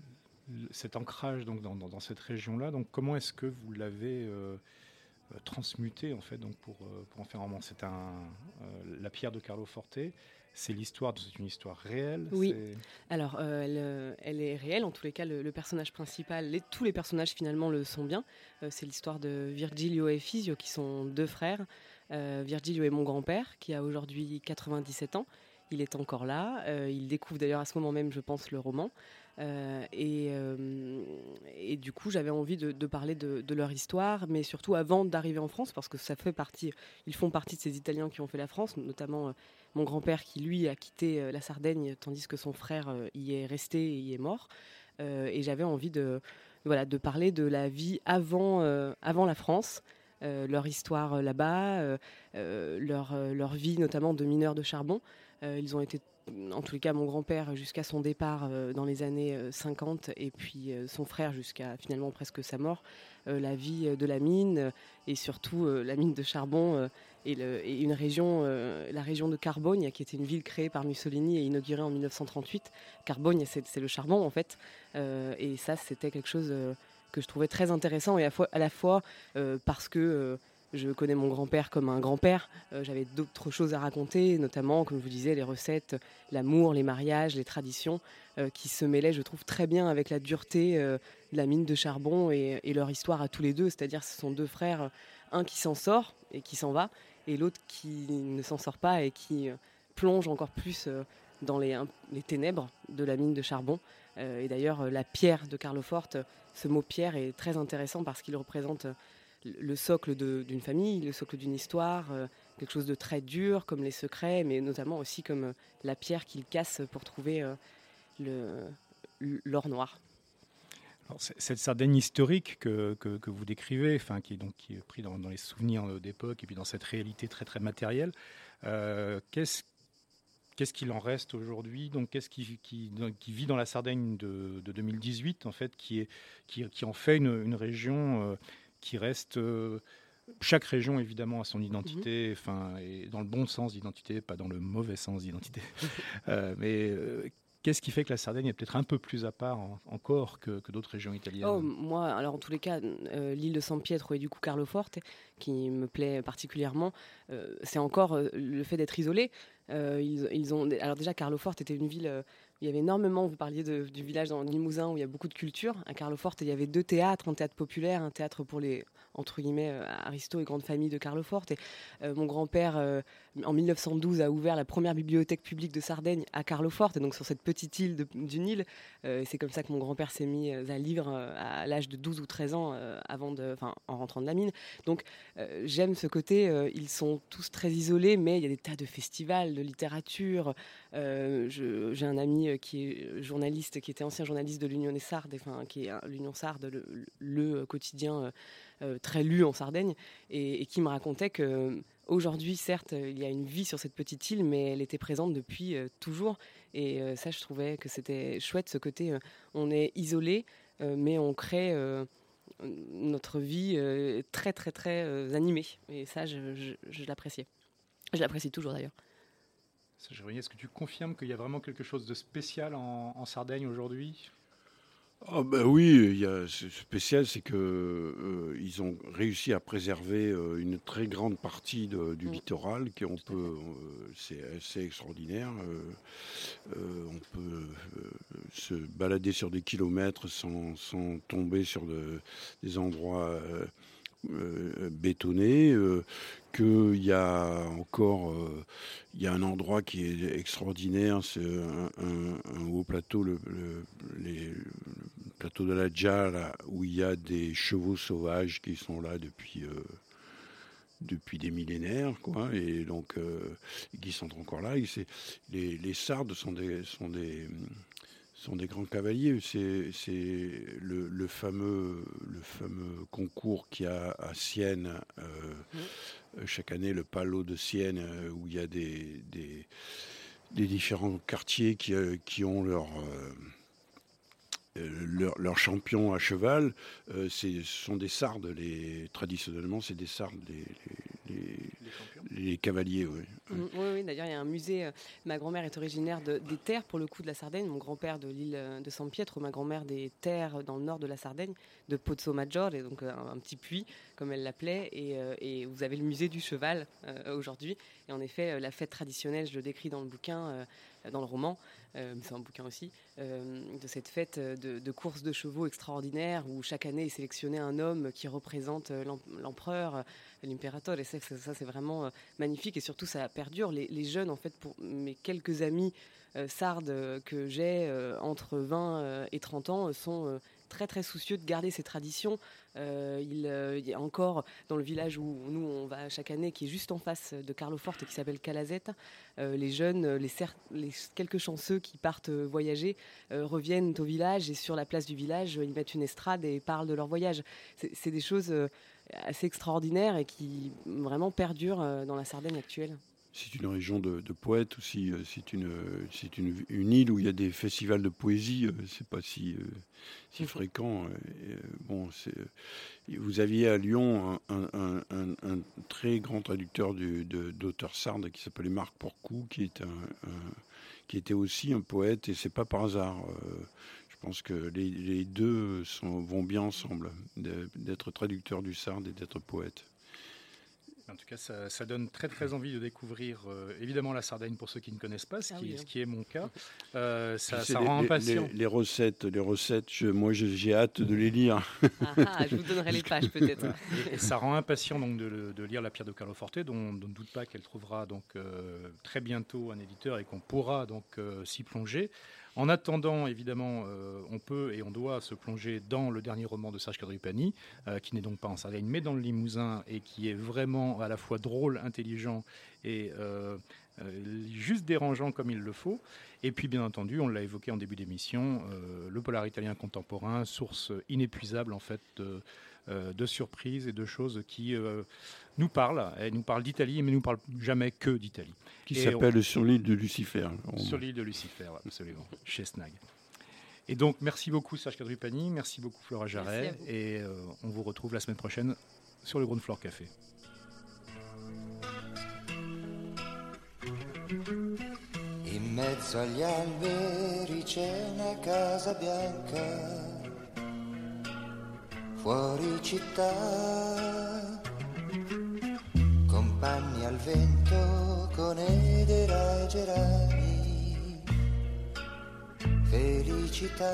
le, cet ancrage donc dans, dans, dans cette région-là, donc comment est-ce que vous l'avez euh, transmuté en fait, donc pour, pour en faire un roman? C'est un euh, La pierre de Carlo Forte. C'est l'histoire, c'est une histoire réelle. Oui. C'est... Alors, euh, elle, elle est réelle. En tous les cas, le, le personnage principal, les, tous les personnages finalement le sont bien. Euh, c'est l'histoire de Virgilio et Fisio, qui sont deux frères. Euh, Virgilio est mon grand-père, qui a aujourd'hui quatre-vingt-dix-sept ans. Il est encore là. Euh, il découvre d'ailleurs à ce moment même, je pense, le roman. Euh, et, euh, et du coup, j'avais envie de, de parler de, de leur histoire, mais surtout avant d'arriver en France, parce que ça fait partie, ils font partie de ces Italiens qui ont fait la France, notamment euh, mon grand-père qui, lui, a quitté euh, la Sardaigne, tandis que son frère euh, y est resté et y est mort. Euh, et j'avais envie de, voilà, de parler de la vie avant, euh, avant la France. Euh, leur histoire euh, là-bas, euh, euh, leur, euh, leur vie notamment de mineurs de charbon. Euh, ils ont été, en tous les cas, mon grand-père jusqu'à son départ euh, dans les années euh, cinquante et puis euh, son frère jusqu'à finalement presque sa mort. Euh, la vie de la mine euh, et surtout euh, la mine de charbon euh, et, le, et une région, euh, la région de Carbogne, qui était une ville créée par Mussolini et inaugurée en mille neuf cent trente-huit. Carbogne, c'est, c'est le charbon en fait. Euh, et ça, c'était quelque chose... Euh, que je trouvais très intéressant et à, fois, à la fois euh, parce que euh, je connais mon grand-père comme un grand-père, euh, j'avais d'autres choses à raconter, notamment, comme je vous disais, les recettes, l'amour, les mariages, les traditions, euh, qui se mêlaient, je trouve, très bien avec la dureté euh, de la mine de charbon et, et leur histoire à tous les deux, c'est-à-dire ce sont deux frères, un qui s'en sort et qui s'en va, et l'autre qui ne s'en sort pas et qui euh, plonge encore plus euh, dans les, hein, les ténèbres de la mine de charbon. Euh, et d'ailleurs, euh, la pierre de Carlo Forte, ce mot pierre est très intéressant parce qu'il représente le socle de, d'une famille, le socle d'une histoire, euh, quelque chose de très dur comme les secrets, mais notamment aussi comme euh, la pierre qu'il casse pour trouver euh, le, l'or noir. Alors, cette Sardaigne historique que, que, que vous décrivez, enfin, qui est donc qui est pris dans, dans les souvenirs d'époque et puis dans cette réalité très très matérielle, euh, qu'est-ce Qu'est-ce qu'il en reste aujourd'hui? Donc, qu'est-ce qui, qui, qui vit dans la Sardaigne de, de deux mille dix-huit, en fait, qui, est, qui, qui en fait une, une région euh, qui reste... Euh, chaque région, évidemment, a son identité, enfin, mmh. et dans le bon sens d'identité, pas dans le mauvais sens d'identité. euh, mais... Euh, Qu'est-ce qui fait que la Sardaigne est peut-être un peu plus à part en, encore que, que d'autres régions italiennes? Oh, moi, alors en tous les cas, euh, l'île de San Pietro et du coup Carlo Forte, qui me plaît particulièrement, euh, c'est encore euh, le fait d'être isolé. Euh, ils, ils ont, alors déjà, Carlo Forte était une ville... Euh, il y avait énormément, vous parliez de, du village dans le Limousin où il y a beaucoup de culture. À Carlo Forte, il y avait deux théâtres, un théâtre populaire, un théâtre pour les, entre guillemets, euh, aristos et grandes familles de Carlo Forte. Et, euh, mon grand-père, euh, en mille neuf cent douze, a ouvert la première bibliothèque publique de Sardaigne à Carlo Forte, donc sur cette petite île de, d'une île. Euh, c'est comme ça que mon grand-père s'est mis à lire euh, à l'âge de douze ou treize ans, euh, avant de, enfin, en rentrant de la mine. Donc, euh, j'aime ce côté, euh, ils sont tous très isolés, mais il y a des tas de festivals, de littérature. Euh, je, j'ai un ami qui est journaliste, qui était ancien journaliste de l'Unione Sarde, enfin, qui est l'Union Sarde, le, le quotidien euh, très lu en Sardaigne, et, et qui me racontait que aujourd'hui, certes, il y a une vie sur cette petite île, mais elle était présente depuis euh, toujours. Et euh, ça, je trouvais que c'était chouette, ce côté, euh, on est isolé, euh, mais on crée euh, notre vie euh, très, très, très euh, animée. Et ça, je, je, je l'appréciais. Je l'apprécie toujours, d'ailleurs. Est-ce que tu confirmes qu'il y a vraiment quelque chose de spécial en, en Sardaigne aujourd'hui? Oh ben oui, il y a, c'est spécial, c'est que euh, ils ont réussi à préserver euh, une très grande partie de, du mmh. littoral, qui on peut, euh, c'est assez extraordinaire. Euh, euh, on peut euh, se balader sur des kilomètres sans, sans tomber sur de, des endroits euh, euh, bétonnés. Euh, qu'il y a encore, euh, il y a un endroit qui est extraordinaire, c'est un, un, un haut plateau, le, le, les, le plateau de la Giara, où il y a des chevaux sauvages qui sont là depuis, euh, depuis des millénaires, quoi, et donc euh, qui sont encore là. Et c'est, les, les Sardes sont des, sont des, sont des grands cavaliers. C'est, c'est le, le fameux, le fameux concours qu'il y a à Sienne. Euh, mmh. Chaque année, le Palo de Sienne, où il y a des, des, des différents quartiers qui, euh, qui ont leur, euh, leur, leur champion à cheval. Euh, c'est, ce sont des sardes, les, traditionnellement, c'est des sardes, les, les, les, les cavaliers. Oui. Mmh, oui, oui, d'ailleurs, il y a un musée. Euh, ma grand-mère est originaire de, des terres, pour le coup, de la Sardaigne. Mon grand-père de l'île de San Pietro, ma grand-mère des terres dans le nord de la Sardaigne, de Pozzo Maggiore, et donc un, un petit puits, comme elle l'appelait. Et, euh, et vous avez le musée du cheval euh, aujourd'hui. Et en effet, euh, la fête traditionnelle, je le décris dans le bouquin, euh, dans le roman, euh, c'est un bouquin aussi, euh, de cette fête de, de course de chevaux extraordinaire où chaque année est sélectionné un homme qui représente l'empereur, l'impérator. Et ça, ça, c'est vraiment magnifique. Et surtout, ça perdure. Les, les jeunes, en fait, pour mes quelques amis euh, sardes que j'ai euh, entre vingt euh, et trente ans, sont euh, très, très soucieux de garder ces traditions. Euh, il, euh, il y a encore dans le village où nous on va chaque année, qui est juste en face de Carloforte, qui s'appelle Calazette, euh, les jeunes, les, cer- les quelques chanceux qui partent voyager euh, reviennent au village, et sur la place du village ils mettent une estrade et parlent de leur voyage. C'est, c'est des choses euh, assez extraordinaires et qui vraiment perdurent euh, dans la Sardaigne actuelle. C'est une région de, de poètes aussi. C'est, une, c'est une, une île où il y a des festivals de poésie. C'est pas si, si mmh. fréquent. Et, bon, c'est, vous aviez à Lyon un, un, un, un très grand traducteur du, de, d'auteurs sardes qui s'appelait Marc Porcou, qui, est un, un, qui était aussi un poète. Et c'est pas par hasard. Je pense que les, les deux sont, vont bien ensemble, d'être traducteur du sarde et d'être poète. En tout cas, ça, ça donne très très envie de découvrir euh, évidemment la Sardaigne pour ceux qui ne connaissent pas, ce, ah qui, oui, hein. ce qui est mon cas. Euh, ça ça les, rend impatient. Les, les recettes, les recettes je, moi je, j'ai hâte de les lire. Ah, ah, je vous donnerai les pages peut-être. Et, et ça rend impatient donc de, de lire La Pierre de Carloforte, dont on ne doute pas qu'elle trouvera donc euh, très bientôt un éditeur et qu'on pourra donc euh, s'y plonger. En attendant, évidemment, euh, on peut et on doit se plonger dans le dernier roman de Serge Quadrupani, euh, qui n'est donc pas en Sardaigne, mais dans le Limousin, et qui est vraiment à la fois drôle, intelligent et euh, euh, juste dérangeant comme il le faut. Et puis, bien entendu, on l'a évoqué en début d'émission, euh, le polar italien contemporain, source inépuisable en fait de, euh, de surprises et de choses qui euh, nous parlent. Elle nous parle d'Italie, mais ne nous parle jamais que d'Italie. Qui et s'appelle on... Sur l'île de Lucifer. On... Sur l'île de Lucifer, absolument, chez Snag. Et donc, merci beaucoup Serge Quadrupani, merci beaucoup Flora Jarret, et euh, on vous retrouve la semaine prochaine sur le Ground Floor Café. In mezzo agli alberi c'è una casa bianca, fuori città, compagni al vento con edera e gerani, felicità.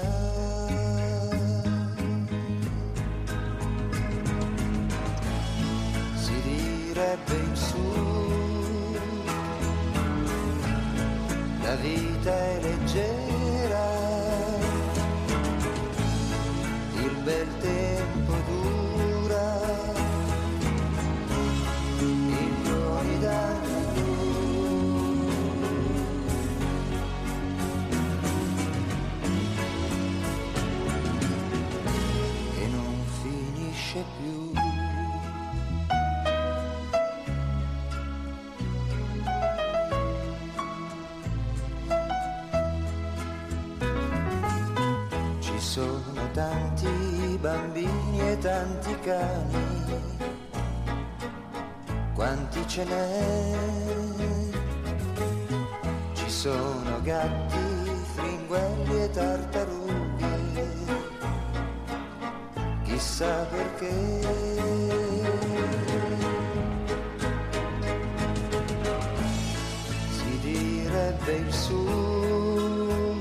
Si direbbe in su, la vita è leggera, il bel tempo dura, milioni d'anni blu. E non finisce più. Sono tanti bambini e tanti cani, quanti ce n'è? Ci sono gatti, fringuelli e tartarughe, chissà perché. Si direbbe il su,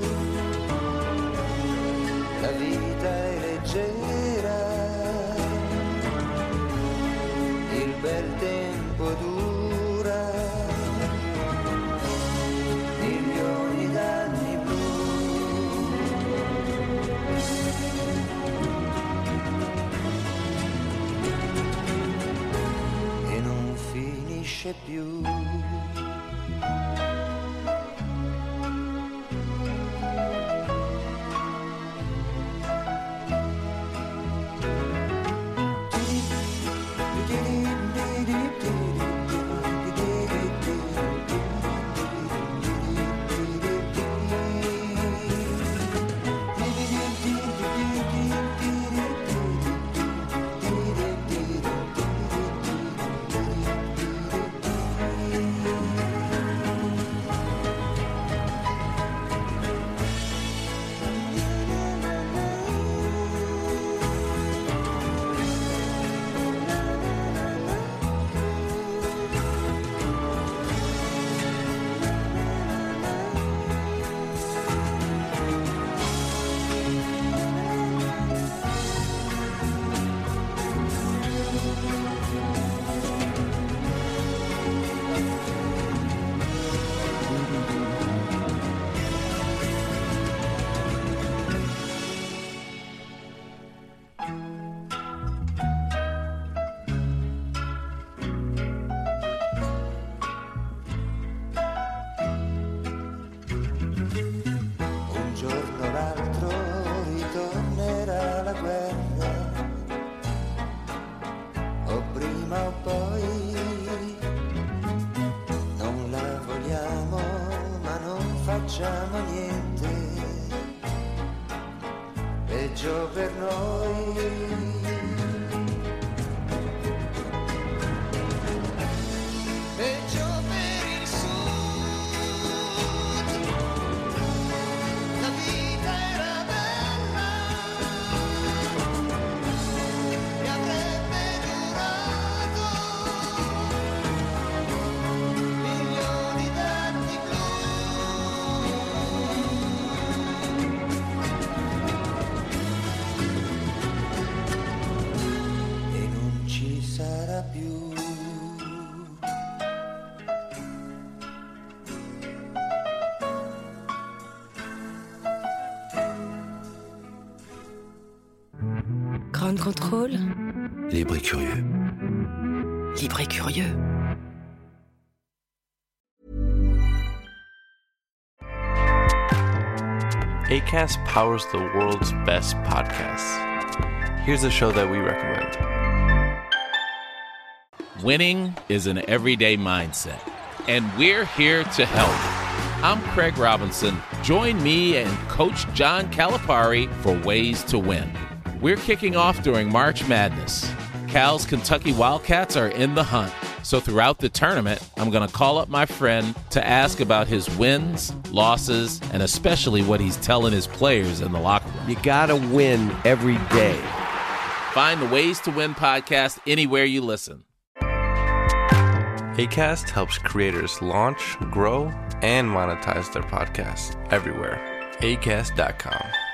la vita è leggera, il bel tempo dura, milioni d'anni blu. E non finisce più. facciamo niente, peggio per noi. Peggio per il sud, la vita era bella e avrebbe durato milioni d'anni blu. E non ci sarà più. Grand contrôle. Libre et curieux. Libre et curieux. Acast powers the world's best podcasts. Here's a show that we recommend. Winning is an everyday mindset, and we're here to help. I'm Craig Robinson. Join me and Coach John Calipari for Ways to Win. We're kicking off during March Madness. Cal's Kentucky Wildcats are in the hunt. So throughout the tournament, I'm going to call up my friend to ask about his wins, losses, and especially what he's telling his players in the locker room. You got to win every day. Find the Ways to Win podcast anywhere you listen. Acast helps creators launch, grow, and monetize their podcasts everywhere. acast dot com.